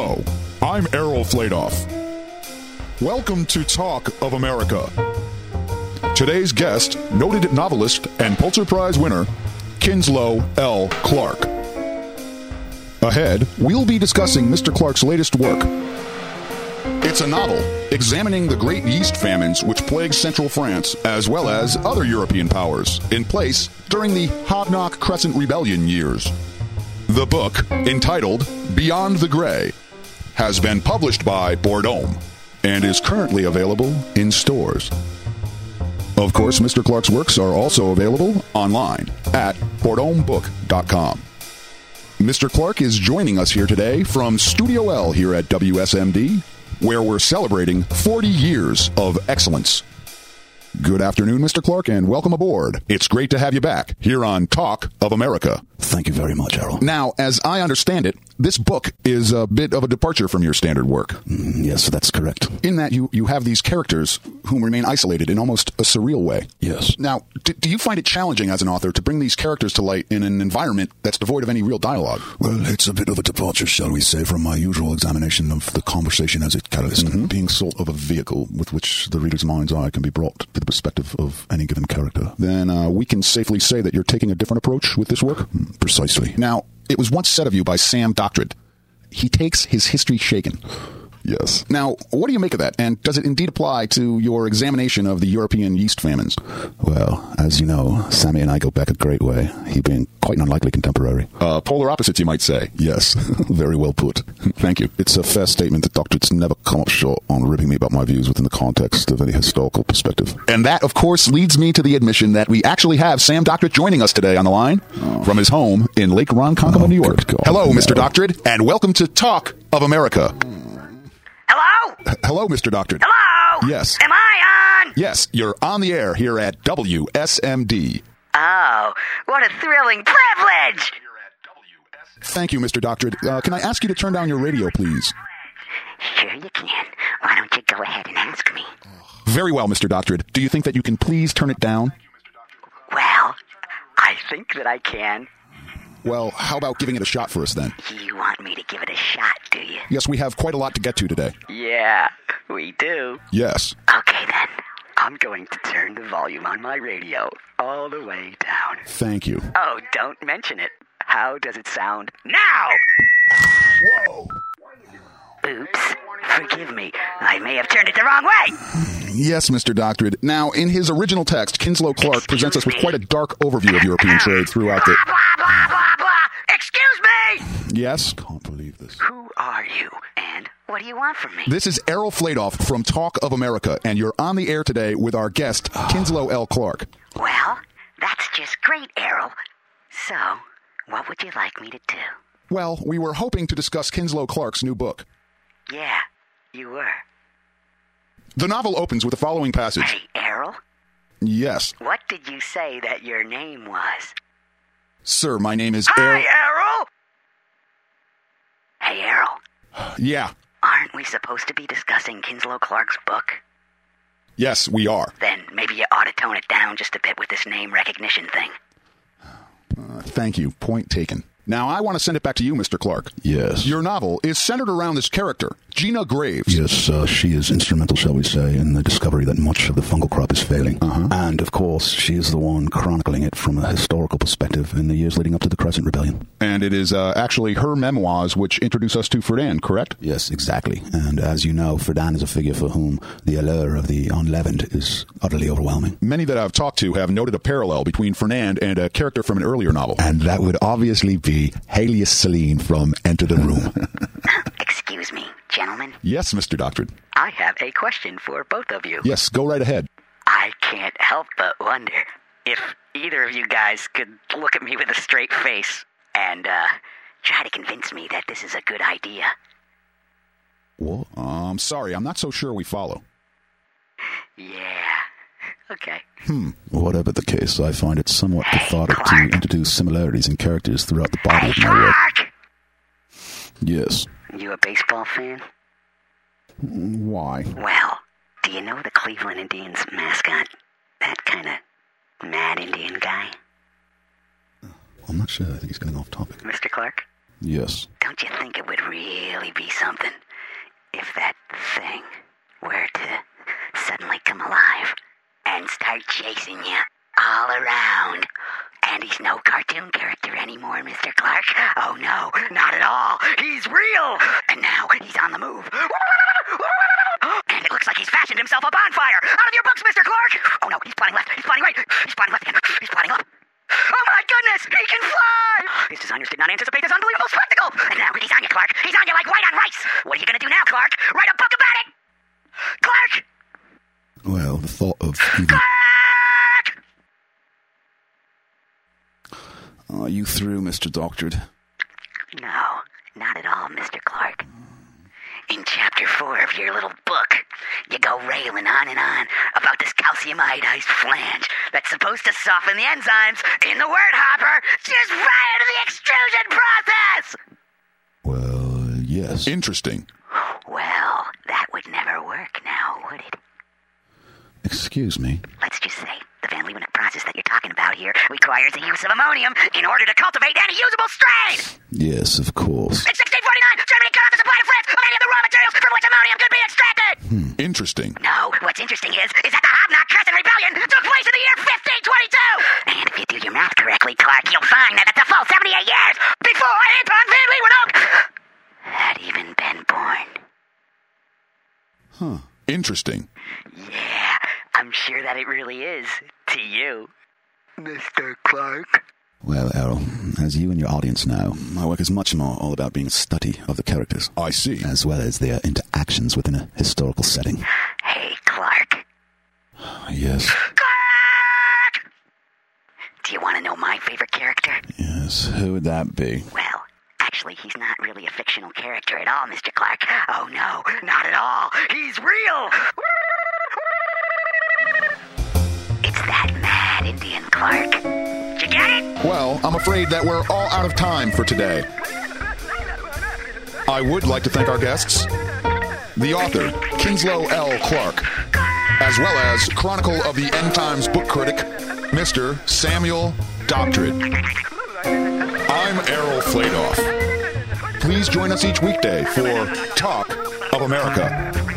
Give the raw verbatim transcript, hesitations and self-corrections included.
Hello, I'm Errol Fladoff. Welcome to Talk of America. Today's guest, noted novelist and Pulitzer Prize winner, Kinslow L. Clark. Ahead, we'll be discussing Mister Clark's latest work. It's a novel examining the great yeast famines which plagued central France, as well as other European powers, in place during the Havelock Crescent Rebellion years. The book, entitled Beyond the Grey, has been published by Bourdon and is currently available in stores. Of course, Mister Clark's works are also available online at bourdon book dot com. Mister Clark is joining us here today from Studio L here at W S M D, where we're celebrating forty years of excellence. Good afternoon, Mister Clark, and welcome aboard. It's great to have you back here on Talk of America. Thank you very much, Errol. Now, as I understand it, this book is a bit of a departure from your standard work. Mm, yes, that's correct. In that you, you have these characters whom remain isolated in almost a surreal way. Yes. Now, do, do you find it challenging as an author to bring these characters to light in an environment that's devoid of any real dialogue? Well, it's a bit of a departure, shall we say, from my usual examination of the conversation as a catalyst. Mm-hmm. Being sort of a vehicle with which the reader's mind's eye can be brought to the perspective of any given character. Then uh, we can safely say that you're taking a different approach with this work? Mm, precisely. Now, it was once said of you by Sam Doctred, he takes his history shaken. Yes. Now, what do you make of that? And does it indeed apply to your examination of the European yeast famines? Well, as you know, Sammy and I go back a great way, he being quite an unlikely contemporary. Uh, polar opposites, you might say. Yes, very well put. Thank you. It's a fair statement that Doctored's never come up short on ribbing me about my views within the context of any historical perspective. And that, of course, leads me to the admission that we actually have Sam Doctred joining us today on the line oh. from his home in Lake Ronkonkoma, oh, New York. Hello, no. Mister Doctred, and welcome to Talk of America. Hello? H- Hello, Mister Doctred. Hello? Yes. Am I on? Yes, you're on the air here at W S M D. Oh, what a thrilling privilege! Thank you, Mister Doctred. Uh, can I ask you to turn down your radio, please? Sure you can. Why don't you go ahead and ask me? Very well, Mister Doctred. Do you think that you can please turn it down? Well, I think that I can. Well, how about giving it a shot for us then? You want me to give it a shot, do you? Yes, we have quite a lot to get to today. Yeah, we do. Yes. Okay, then. I'm going to turn the volume on my radio all the way down. Thank you. Oh, don't mention it. How does it sound now? Whoa. Oops. Forgive me. I may have turned it the wrong way. Yes, Mister Doctred. Now, in his original text, Kinslow Clark Excuse presents us with me? quite a dark overview of European trade throughout the... Blah, blah, blah, blah. Excuse me! Yes? Can't believe this. Who are you, and what do you want from me? This is Errol Fladoff from Talk of America, and you're on the air today with our guest, Kinslow L. Clark. Well, that's just great, Errol. So, what would you like me to do? Well, we were hoping to discuss Kinslow Clark's new book. Yeah, you were. The novel opens with the following passage. Hey, Errol? Yes. What did you say that your name was? Sir, my name is Hi, Errol. Errol! Hey, Errol. Yeah. Aren't we supposed to be discussing Kinslow Clark's book? Yes, we are. Then maybe you ought to tone it down just a bit with this name recognition thing. Uh, thank you. Point taken. Now, I want to send it back to you, Mister Clark. Yes. Your novel is centered around this character, Gina Graves. Yes, uh, she is instrumental, shall we say, in the discovery that much of the fungal crop is failing. Uh-huh. And, of course, she is the one chronicling it from a historical perspective in the years leading up to the Crescent Rebellion. And it is uh, actually her memoirs which introduce us to Friedan, correct? Yes, exactly. And as you know, Friedan is a figure for whom the allure of the unleavened is utterly overwhelming. Many that I've talked to have noted a parallel between Friedan and a character from an earlier novel. And that would obviously be Helios Celine from Enter the Room. Excuse me, gentlemen. Yes, Mister Doctred. I have a question for both of you. Yes, go right ahead. I can't help but wonder if either of you guys could look at me with a straight face and uh, try to convince me that this is a good idea. What? I'm um, sorry, I'm not so sure we follow. Yeah. Okay. Hmm. Whatever the case, I find it somewhat Hey, cathartic to Clark. introduce similarities in characters throughout the body Hey, of my work. Clark! Yes. You a baseball fan? Why? Well, do you know the Cleveland Indians mascot? That kind of mad Indian guy? I'm not sure. I think he's getting off topic. Mister Clark? Yes. Don't you think it would really be something if that thing were to suddenly come alive and start chasing you all around? And he's no cartoon character anymore, Mister Clark. Oh, no, not at all. He's real. And now he's on the move. And it looks like he's fashioned himself a bonfire. Out of your books, Mister Clark. Oh, no, he's plotting left. He's plotting right. He's plotting left again. He's plotting up. Oh, my goodness, he can fly. His designers did not anticipate this unbelievable spectacle. And now he's on you, Clark. He's on you like white on rice. What are you going to do now, Clark? Write a book about it. Clark. Well, the thought of... Even... Clark! Are you through, Mister Doctored? No, not at all, Mister Clark. In chapter four of your little book, you go railing on and on about this calcium iodized flange that's supposed to soften the enzymes in the word hopper just prior to the extrusion process! Well, yes. Interesting. Well, that would never work now, would it? Excuse me? Let's just say the Van Leeuwenhoek process that you're talking about here requires the use of ammonium in order to cultivate any usable strain! Yes, of course. In sixteen forty-nine, Germany cut off the supply to France of any of the raw materials from which ammonium could be extracted! Hmm. Interesting. No, what's interesting is, is that the Hobnock Crescent Rebellion took place in the year fifteen twenty-two! And if you do your math correctly, Clark, you'll find that it's a full seventy-eight years before Anton Van Leeuwenhoek had even been born. Huh. Interesting. Yeah, I'm sure that it really is, to you, Mister Clark. Well, Errol, as you and your audience know, my work is much more all about being a study of the characters. I see. As well as their interactions within a historical setting. Hey, Clark. Yes. Clark! Do you want to know my favorite character? Yes, who would that be? Well, actually, he's not really a fictional character at all, Mister Clark. Oh, no, not at all. He's real. It's that mad Indian, Clark. Did you get it? Well, I'm afraid that we're all out of time for today. I would like to thank our guests, the author, Kinslow L. Clark, as well as Chronicle of the End Times book critic, Mister Samuel Doctored. I'm Errol Fladoff. Please join us each weekday for Talk of America.